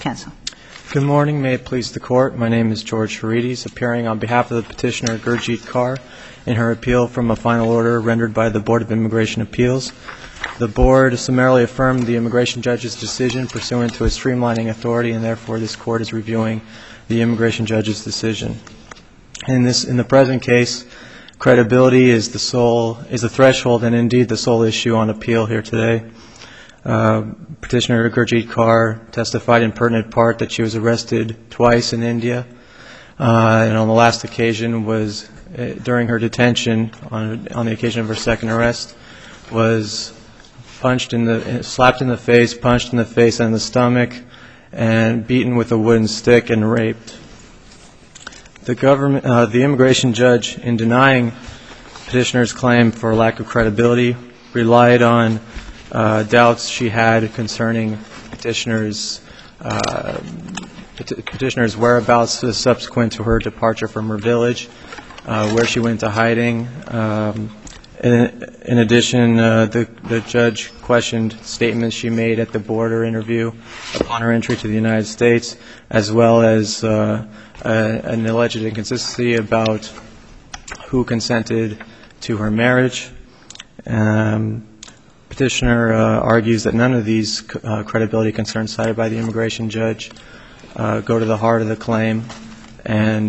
Counsel. Good morning. May it please the Court. My name is George Harides, appearing on behalf of the petitioner Gurjeet Kaur in her appeal from a final order rendered by the Board of Immigration Appeals. The Board summarily affirmed the immigration judge's decision pursuant to a streamlining authority, and therefore this Court is reviewing the immigration judge's decision. In the present case, credibility is the threshold and indeed the sole issue on appeal here today. Petitioner Gurjeet Kaur testified in pertinent part that she was arrested twice in India, and on the last occasion was during her detention, on the occasion of her second arrest, was slapped in the face, punched in the face and the stomach, and beaten with a wooden stick and raped. The immigration judge, in denying petitioner's claim for lack of credibility, relied on doubts she had concerning petitioner's whereabouts subsequent to her departure from her village, where she went into hiding. In addition, the judge questioned statements she made at the border interview upon her entry to the United States, as well as an alleged inconsistency about who consented to her marriage. Petitioner argues that none of these credibility concerns cited by the immigration judge go to the heart of the claim, and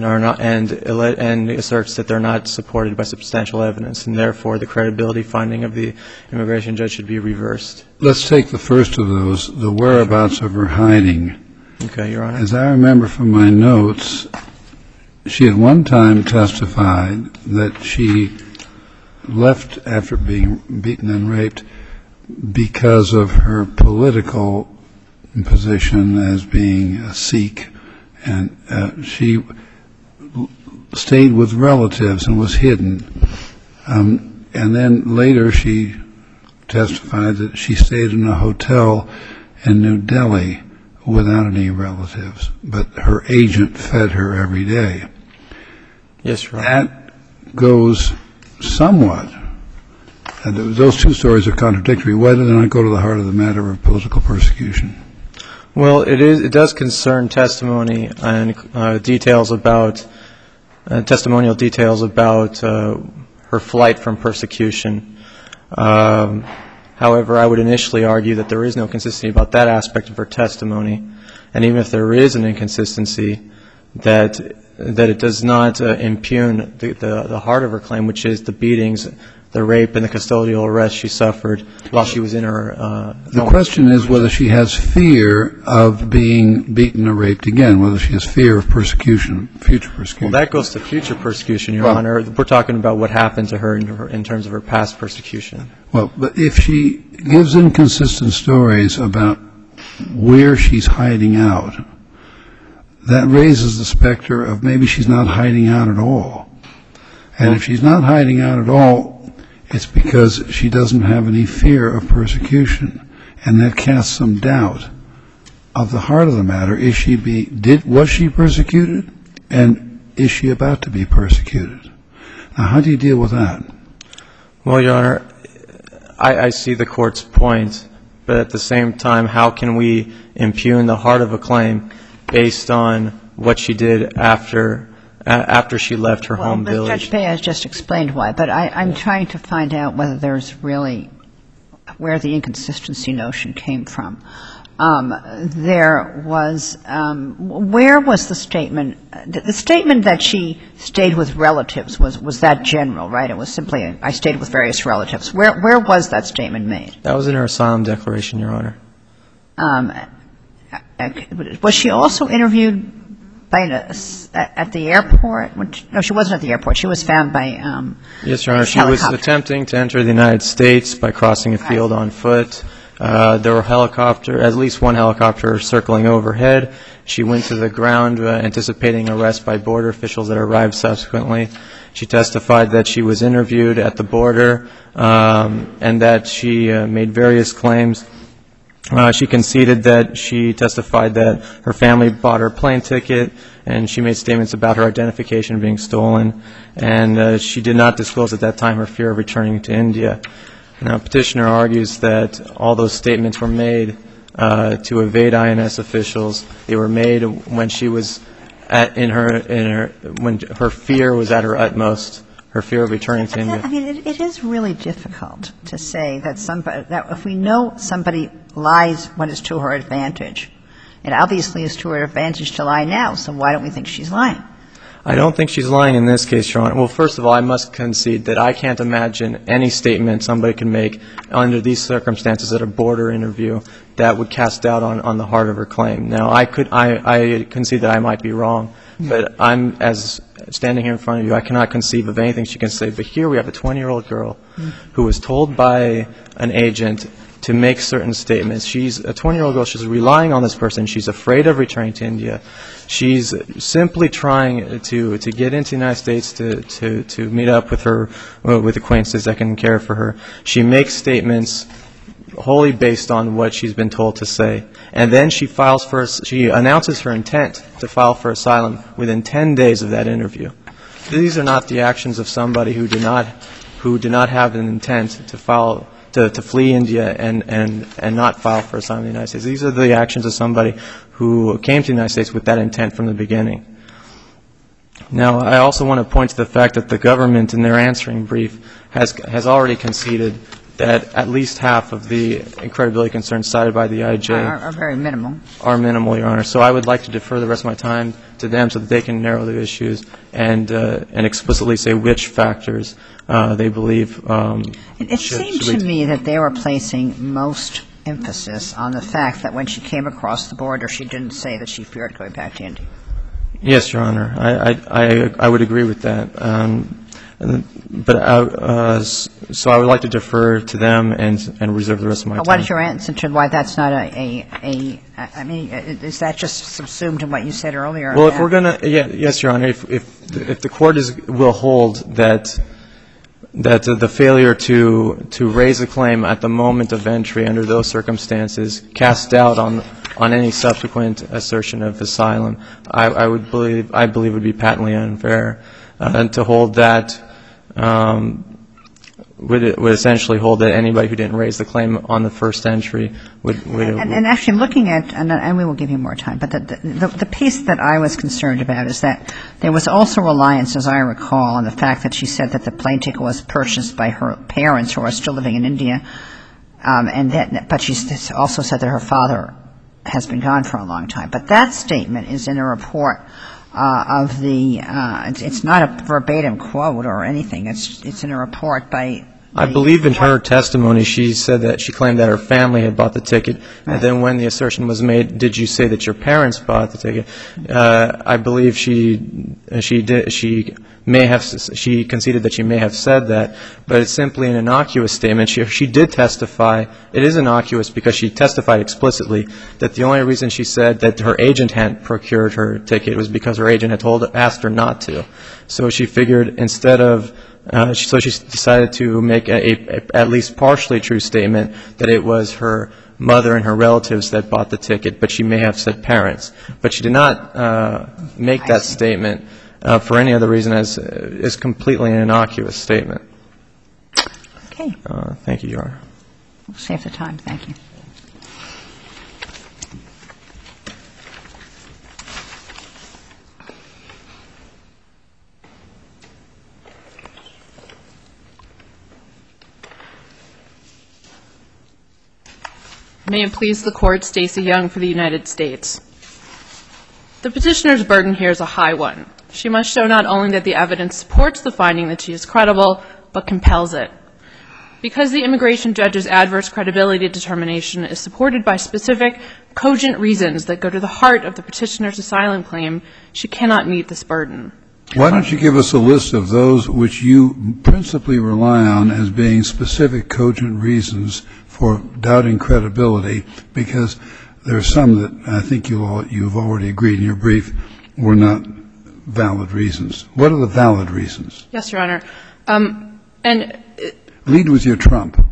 asserts that they're not supported by substantial evidence, and therefore the credibility finding of the immigration judge should be reversed. Let's take the first of those, the whereabouts of her hiding. Okay, Your Honor. As I remember from my notes, she at one time testified that she left after being beaten and raped because of her political position as being a Sikh, and she stayed with relatives and was hidden. And then later she testified that she stayed in a hotel in New Delhi without any relatives, but her agent fed her every day. Yes, Your Honor. That goes somewhat, and those two stories are contradictory. Why do they not go to the heart of the matter of political persecution? Well, it does concern testimony and testimonial details about her flight from persecution. However, I would initially argue that there is no consistency about that aspect of her testimony, and even if there is an inconsistency, that it does not impugn the heart of her claim, which is the beatings, the rape, and the custodial arrest she suffered while she was in her home. The question is whether she has fear of being beaten or raped again, whether she has fear of persecution, future persecution. Well, that goes to future persecution, Your Honor. We're talking about what happened to her in terms of her past persecution. Well, but if she gives inconsistent stories about where she's hiding out, that raises the specter of maybe she's not hiding out at all. And if she's not hiding out at all, it's because she doesn't have any fear of persecution, and that casts some doubt of the heart of the matter. Was she persecuted, and is she about to be persecuted? Now, how do you deal with that? Well, Your Honor, I see the Court's point, but at the same time, how can we impugn the heart of a claim based on what she did after she left her home village? Well, Judge Bey has just explained why, but I'm trying to find out whether there's really where the inconsistency notion came from. Where was the statement? The statement that she stayed with relatives, was that general, right? It was simply, I stayed with various relatives. Where was that statement made? That was in her asylum declaration, Your Honor. Was she also interviewed at the airport? No, she wasn't at the airport. She was found by Yes, Your Honor. She was attempting to enter the United States by crossing a field on foot. There were at least one helicopter circling overhead. She went to the ground anticipating arrest by border officials that arrived subsequently. She testified that she was interviewed at the border and that she made various claims. She conceded that she testified that her family bought her a plane ticket, and she made statements about her identification being stolen. And she did not disclose at that time her fear of returning to India. Now, Petitioner argues that all those statements were made to evade INS officials. They were made when she was when her fear was at her utmost, her fear of returning to India. I mean, it is really difficult to say that if we know somebody lies when it's to her advantage, it obviously is to her advantage to lie now, so why don't we think she's lying? I don't think she's lying in this case, Your Honor. Well, first of all, I must concede that I can't imagine any statement somebody can make under these circumstances at a border interview that would cast doubt on the heart of her claim. Now, I concede that I might be wrong, but as standing here in front of you, I cannot conceive of anything she can say. But here we have a 20-year-old girl who was told by an agent to make certain statements. She's a 20-year-old girl. She's relying on this person. She's afraid of returning to India. She's simply trying to get into the United States to meet up with with acquaintances that can care for her. She makes statements wholly based on what she's been told to say. And then she announces her intent to file for asylum within 10 days of that interview. These are not the actions of somebody who did not have an intent to flee India and not file for asylum in the United States. These are the actions of somebody who came to the United States with that intent from the beginning. Now, I also want to point to the fact that the government in their answering brief has already conceded that at least half of the credibility concerns cited by the IJ are very minimal. Are minimal, Your Honor. So I would like to defer the rest of my time to them so that they can narrow the issues and explicitly say which factors they believe It seemed to me that they were placing most emphasis on the fact that when she came across the border, she didn't say that she feared going back to India. Yes, Your Honor. I would agree with that. So I would like to defer to them and reserve the rest of my time. What is your answer to why that's not I mean, is that just subsumed in what you said earlier? Well, if we're going to, yes, Your Honor, if the court will hold that the failure to raise a claim at the moment of entry under those circumstances casts doubt on any subsequent assertion of asylum, I believe it would be patently unfair. And to hold that would essentially hold that anybody who didn't raise the claim on the first entry would. And actually, looking at, and we will give you more time, but the piece that I was concerned about is that there was also reliance, as I recall, on the fact that she said that the plane ticket was purchased by her parents who are still living in India, but she also said that her father has been gone for a long time. But that statement is in a report of the, it's not a verbatim quote or anything. It's in a report by. I believe in her testimony she said that she claimed that her family had bought the ticket, right. And then when the assertion was made, did you say that your parents bought the ticket? I believe she conceded that she may have said that, but it's simply an innocuous statement. She did testify. It is innocuous because she testified explicitly that the only reason she said that her agent hadn't procured her ticket was because her agent had asked her not to. So she figured instead of so she decided to make at least partially true statement that it was her mother and her relatives that bought the ticket, but she may have said parents. But she did not make that statement for any other reason as is completely an innocuous statement. Okay. Thank you, Your Honor. We'll save the time. Thank you. May it please the Court, Stacey Young for the United States. The petitioner's burden here is a high one. She must show not only that the evidence supports the finding that she is credible, but compels it. Because the immigration judge's adverse credibility determination is supported by specific, cogent reasons that go to the heart of the petitioner's asylum claim, she cannot meet this burden. Why don't you give us a list of those which you principally rely on as being specific, cogent reasons for doubting credibility, because there are some that I think you've already agreed in your brief were not valid reasons. What are the valid reasons? Yes, Your Honor. Lead with your trump.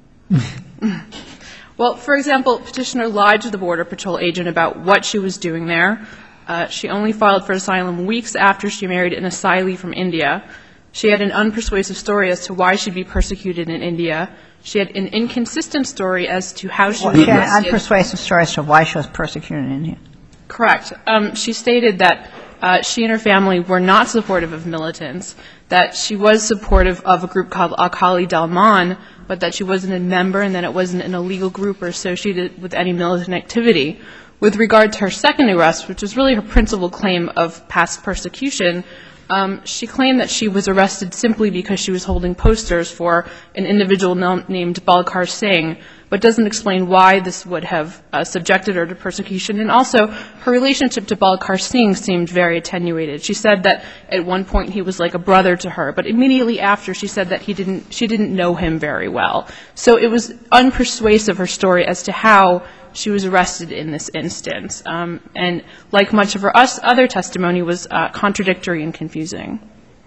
Well, for example, petitioner lied to the Border Patrol agent about what she was doing there. She only filed for asylum weeks after she married an asylee from India. She had an unpersuasive story as to why she'd be persecuted in India. She had an inconsistent story as to how she was She had arrested. unpersuasive stories to why she was persecuted in India. Correct. She stated that she and her family were not supportive of militants, that she was supportive of a group called Akali Dalman, but that she wasn't a member and that it wasn't an illegal group or associated with any militant activity. With regard to her second arrest, which was really her principal claim of past persecution, she claimed that she was arrested simply because she was holding posters for an individual named Balkar Singh, but doesn't explain why this would have subjected her to persecution. And also, her relationship to Balkar Singh seemed very attenuated. She said that at one point he was like a brother to her, but immediately after she said that she didn't know him very well. So it was unpersuasive, her story, as to how she was arrested in this instance. And like much of her other testimony was contradictory and confusing.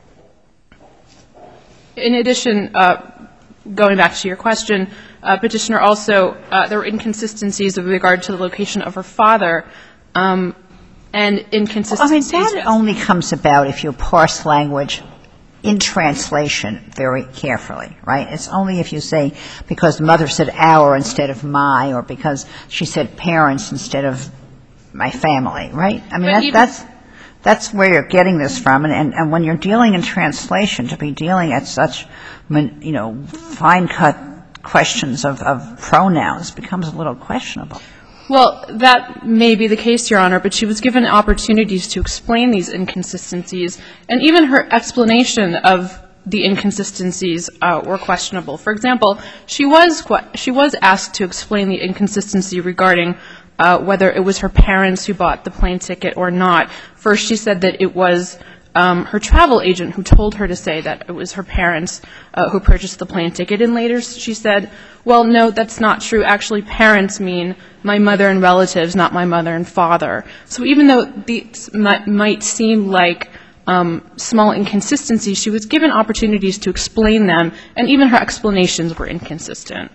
In addition, going back to your question, Petitioner also, there were inconsistencies with regard to the location of her father, and inconsistencies. I mean, that only comes about if you parse language in translation very carefully, right? It's only if you say because the mother said our instead of my, or because she said parents instead of my family, right? I mean, that's where you're getting this from. And when you're dealing in translation, to be dealing at such, fine-cut questions of pronouns becomes a little questionable. Well, that may be the case, Your Honor, but she was given opportunities to explain these inconsistencies, and even her explanation of the inconsistencies were questionable. For example, she was asked to explain the inconsistency regarding whether it was her parents who bought the plane ticket or not. First, she said that it was her travel agent who told her to say that it was her parents who purchased the plane ticket, and later she said, well, no, that's not true. Actually, parents mean my mother and relatives, not my mother and father. So even though these might seem like small inconsistencies, she was given opportunities to explain them, and even her explanations were inconsistent.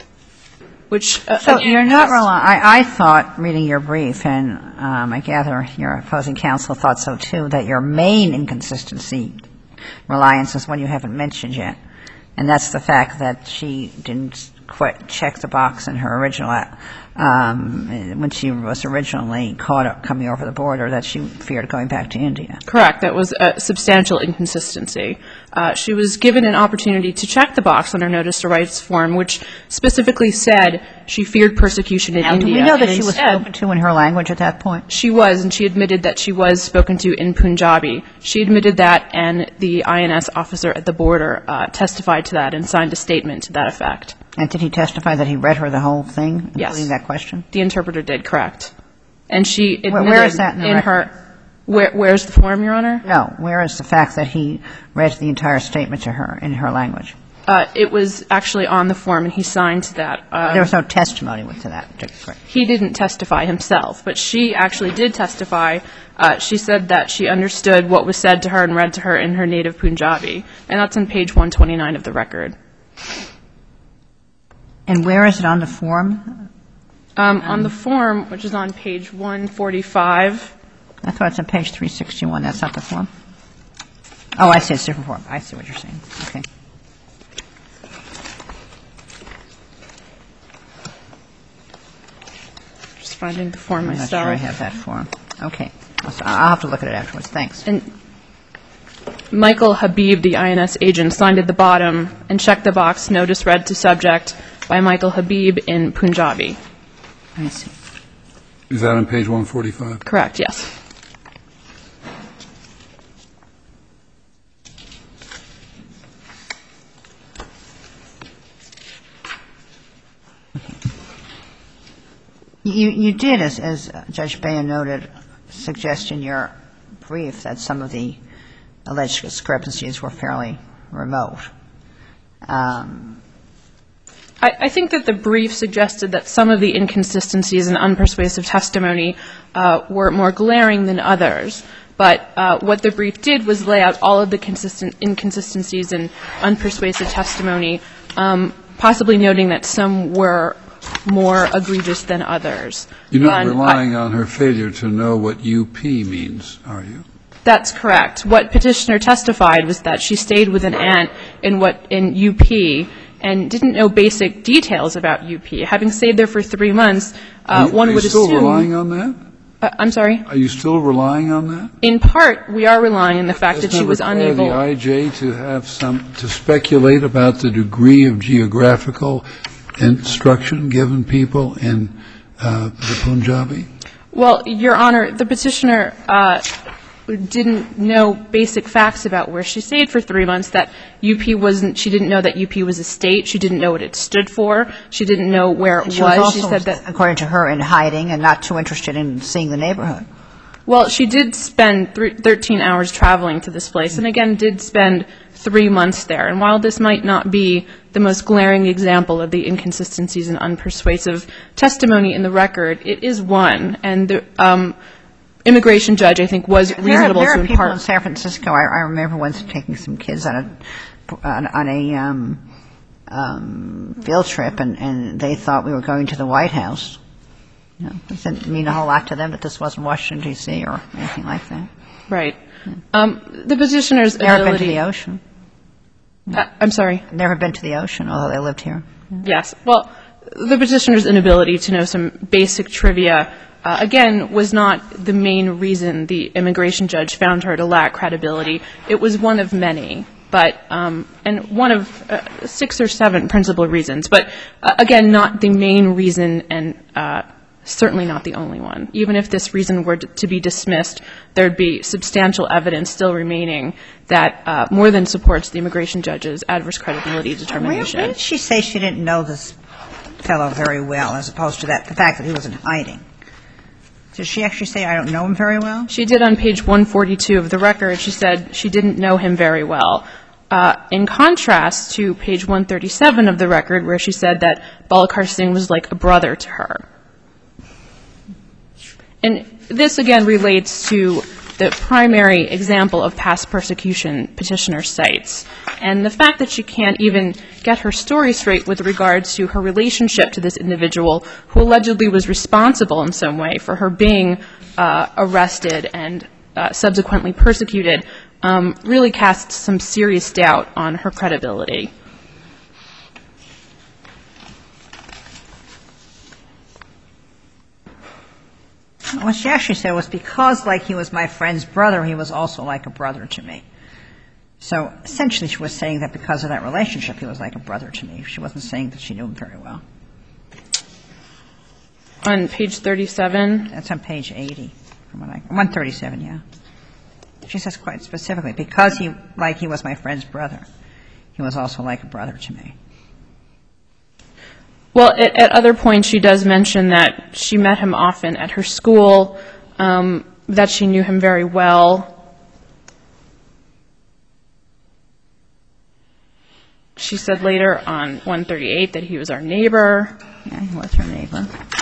So you're not relying, I thought, reading your brief, and I gather your opposing counsel thought so too, that your main inconsistency reliance is one you haven't mentioned yet, and that's the fact that she didn't quite check the box in her original, when she was originally caught up coming over the border, that she feared going back to India. Correct. That was a substantial inconsistency. She was given an opportunity to check the box on her notice to rights form, which specifically said she feared persecution in India. Do we know that she was spoken to in her language at that point? She was, and she admitted that she was spoken to in Punjabi. She admitted that, and the INS officer at the border testified to that and signed a statement to that effect. And did he testify that he read her the whole thing, Yes. including that question? The interpreter did, correct. And she admitted Where is that in the record? Where's the form, Your Honor? No. Where is the fact that he read the entire statement to her in her language? It was actually on the form, and he signed to that. There was no testimony to that. He didn't testify himself, but she actually did testify. She said that she understood what was said to her and read to her in her native Punjabi, and that's on page 129 of the record. And where is it on the form? On the form, which is on page 145. I thought it's on page 361. That's not the form? Oh, I see. It's a different form. I see what you're saying. Okay. Just finding the form I'm myself. not sure I have that form. Okay. I'll have to look at it afterwards. Thanks. And Michael Habib, the INS agent, signed at the bottom and checked the box, notice read to subject by Michael Habib in Punjabi. I see. Is that on page 145? Correct, yes. You did, as Judge Bain noted, suggest in your brief that some of the alleged discrepancies were fairly remote. I think that the brief suggested that some of the inconsistencies and unpersuasive testimony were more glaring than others. But what the brief did was lay out all of the inconsistencies and unpersuasive testimony, possibly noting that some were more egregious than others. You're not relying on her failure to know what UP means, are you? That's correct. What Petitioner testified was that she stayed with an aunt in UP, and didn't know basic details about UP. Having stayed there for 3 months, one would assume... Are you still relying on that? I'm sorry? Are you still relying on that? In part, we are relying on the fact that she was unable... Doesn't that require the IJ to have to speculate about the degree of geographical instruction given people in the Punjabi? Well, Your Honor, the petitioner didn't know basic facts about where she stayed for 3 months, that UP wasn't, she didn't know that UP was a state, she didn't know what it stood for, she didn't know where it was. She was also, according to her, in hiding and not too interested in seeing the neighborhood. Well, she did spend 13 hours traveling to this place, and again, did spend 3 months there. And while this might not be the most glaring example of the inconsistencies and unpersuasive testimony in the record, it is one. And the immigration judge, I think, was reasonable to impart. There are people in San Francisco, I remember once taking some kids on a field trip, and they thought we were going to the White House. You know, it didn't mean a whole lot to them that this wasn't Washington, D.C. or anything like that. Right. The petitioner's ability... Never been to the ocean. I'm sorry? Never been to the ocean, although they lived here. Yes. Well, the petitioner's inability to know some basic trivia, again, was not the main reason the immigration judge found her to lack credibility. It was one of many, but and one of 6 or 7 principal reasons. But, again, not the main reason, and certainly not the only one. Even if this reason were to be dismissed, there would be substantial evidence still remaining that more than supports the immigration judge's adverse credibility determination. Where did she say she didn't know this fellow very well, as opposed to the fact that he was in hiding? Did she actually say, I don't know him very well? She did on page 142 of the record. She said she didn't know him very well. In contrast to page 137 of the record, where she said that Balakar Singh was like a brother to her. And this, again, relates to the primary example of past persecution petitioner cites. And the fact that she can't even get her story straight with regards to her relationship to this individual who allegedly was responsible in some way for her being arrested and subsequently persecuted really casts some serious doubt on her credibility. What she actually said was, because like he was my friend's brother, he was also like a brother to me. So essentially she was saying that because of that relationship, he was like a brother to me. She wasn't saying that she knew him very well. On page 37? That's on page 80. 137, yeah. She says quite specifically, because he was my friend's brother, he was also like a brother to me. Well, at other points she does mention that she met him often at her school, that she knew him very well. She said later on 138 that he was our neighbor. Yeah, he was her neighbor.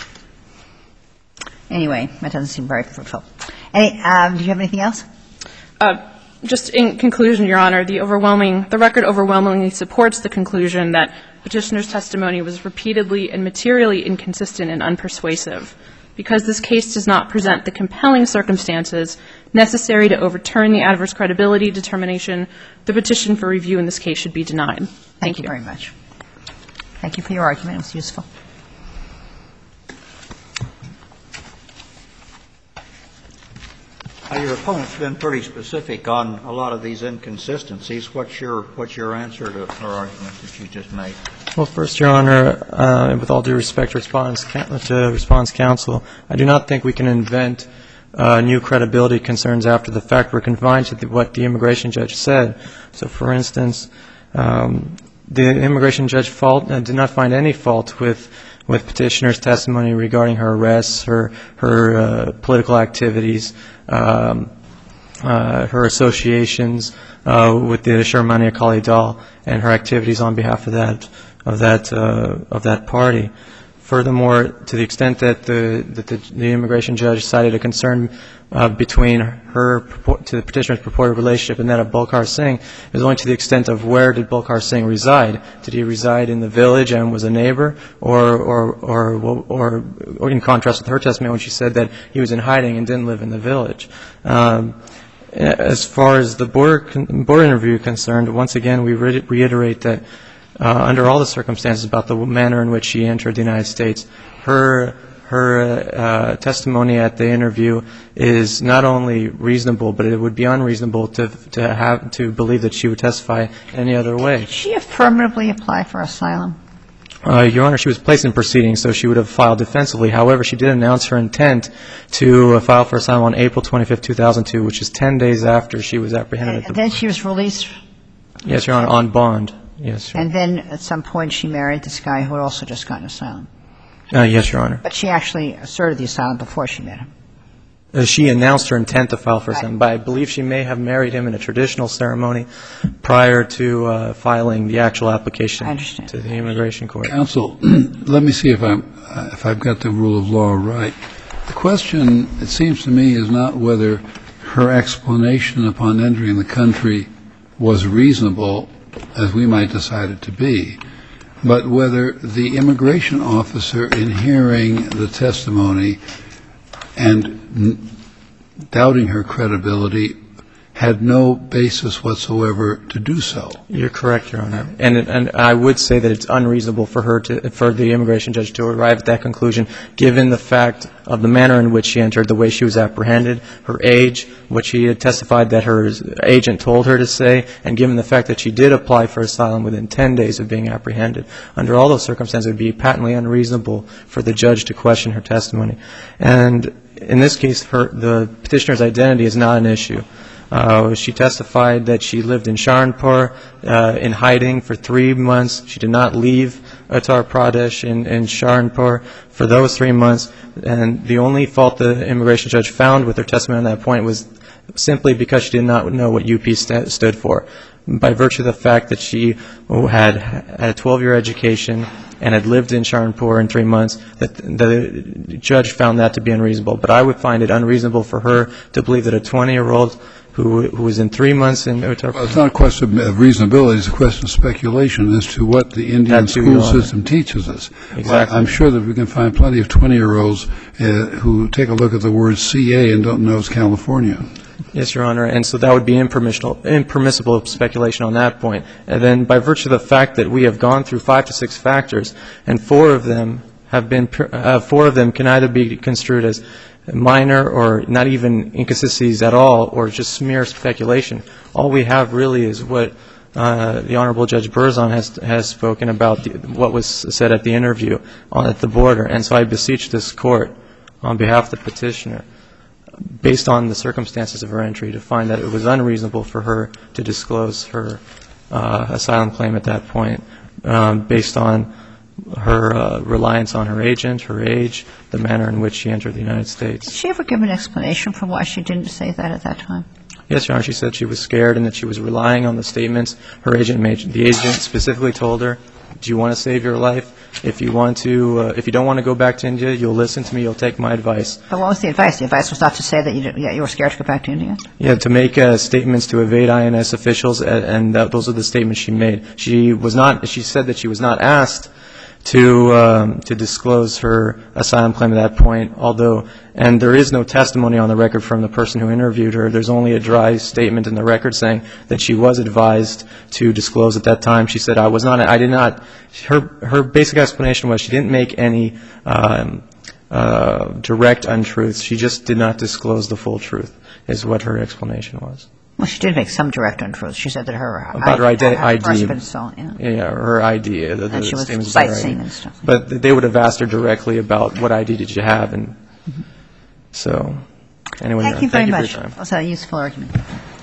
Anyway, that doesn't seem very fruitful. Do you have anything else? Just in conclusion, Your Honor, the record overwhelmingly supports the conclusion that petitioner's testimony was repeatedly and materially inconsistent and unpersuasive. Because this case does not present the compelling circumstances necessary to overturn the adverse credibility determination, the petition for review in this case should be denied. Thank you very much. Thank you for your argument. It was useful. Your opponent's been pretty specific on a lot of these inconsistencies. What's your answer to her argument that you just made? Well, first, Your Honor, with all due respect to response counsel, I do not think we can invent new credibility concerns after the fact. We're confined to what the immigration judge said. So, for instance, the immigration judge did not find any fault with petitioner's testimony regarding her arrests, her political activities, her associations with the Sharmani Akali Dal, and her activities on behalf of that party. Furthermore, to the extent that the immigration judge cited a concern between her to the petitioner's purported relationship and that of Balakar Singh, is only to the extent of where did Balakar Singh reside. Did he reside in the village and was a neighbor, or in contrast with her testimony when she said that he was in hiding and didn't live in the village. As far as the border interview concerned, once again we reiterate that under all the circumstances about the manner in which she entered the United States. Her testimony at the interview is not only reasonable, but it would be unreasonable to believe that she would testify any other way. Did she affirmatively apply for asylum? Your Honor, she was placed in proceedings, so she would have filed defensively. However, she did announce her intent to file for asylum on April 25, 2002, which is 10 days after she was apprehended. And then she was released? Yes, Your Honor, on bond. Yes, Your Honor. And then at some point she married this guy who had also just gotten asylum? Yes, Your Honor. But she actually asserted the asylum before she met him? She announced her intent to file for asylum, but I believe she may have married him in a traditional ceremony prior to filing the actual application to the immigration court. Counsel, let me see if I've got the rule of law right. The question, it seems to me, is not whether her explanation upon entering the country was reasonable, as we might decide it to be, but whether the immigration officer, in hearing the testimony and doubting her credibility, had no basis whatsoever to do so. You're correct, Your Honor. And I would say that it's unreasonable for the immigration judge to arrive at that conclusion, given the fact of the manner in which she entered, the way she was apprehended, her age, what she had testified that her agent told her to say, and given the fact that she did apply for asylum within 10 days of being apprehended. Under all those circumstances, it would be patently unreasonable for the judge to question her testimony. And in this case, the petitioner's identity is not an issue. She testified that she lived in Saharanpur in hiding for 3 months. She did not leave Uttar Pradesh in Saharanpur for those 3 months. And the only fault the immigration judge found with her testimony on that point was simply because she did not know what UP stood for. By virtue of the fact that she had a 12-year education and had lived in Saharanpur in 3 months, the judge found that to be unreasonable. But I would find it unreasonable for her to believe that a 20-year-old who was in 3 months in Uttar Pradesh. Well, it's not a question of reasonability. It's a question of speculation as to what the Indian school system teaches us. Exactly. I'm sure that we can find plenty of 20-year-olds who take a look at the word CA and don't know it's California. Yes, Your Honor, and so that would be impermissible speculation on that point. And then by virtue of the fact that we have gone through 5 to 6 factors, and 4 of them can either be construed as minor or not even inconsistencies at all, or just mere speculation. All we have really is what the Honorable Judge Berzon has spoken about, what was said at the interview at the border. And so I beseech this Court, on behalf of the petitioner, based on the circumstances of her entry, to find that it was unreasonable for her to disclose her asylum claim at that point, based on her reliance on her agent, her age, the manner in which she entered the United States. Did she ever give an explanation for why she didn't say that at that time? Yes, Your Honor. She said she was scared and that she was relying on the statements her agent made. The agent specifically told her, do you want to save your life? If you don't want to go back to India, you'll listen to me, you'll take my advice. But what was the advice? The advice was not to say that you were scared to go back to India? Yeah, to make statements to evade INS officials, and those are the statements she made. She said that she was not asked to disclose her asylum claim at that point, and there is no testimony on the record from the person who interviewed her. There's only a dry statement in the record saying that she was advised to disclose at that time. She said, her basic explanation was she didn't make any direct untruths. She just did not disclose the full truth, is what her explanation was. Well, she did make some direct untruths. She said that her ID. husband saw, yeah, her ID. And she was sightseeing and stuff. But they would have asked her directly about what ID did you have, and so anyway. Thank you very much. For your time. That was a useful argument.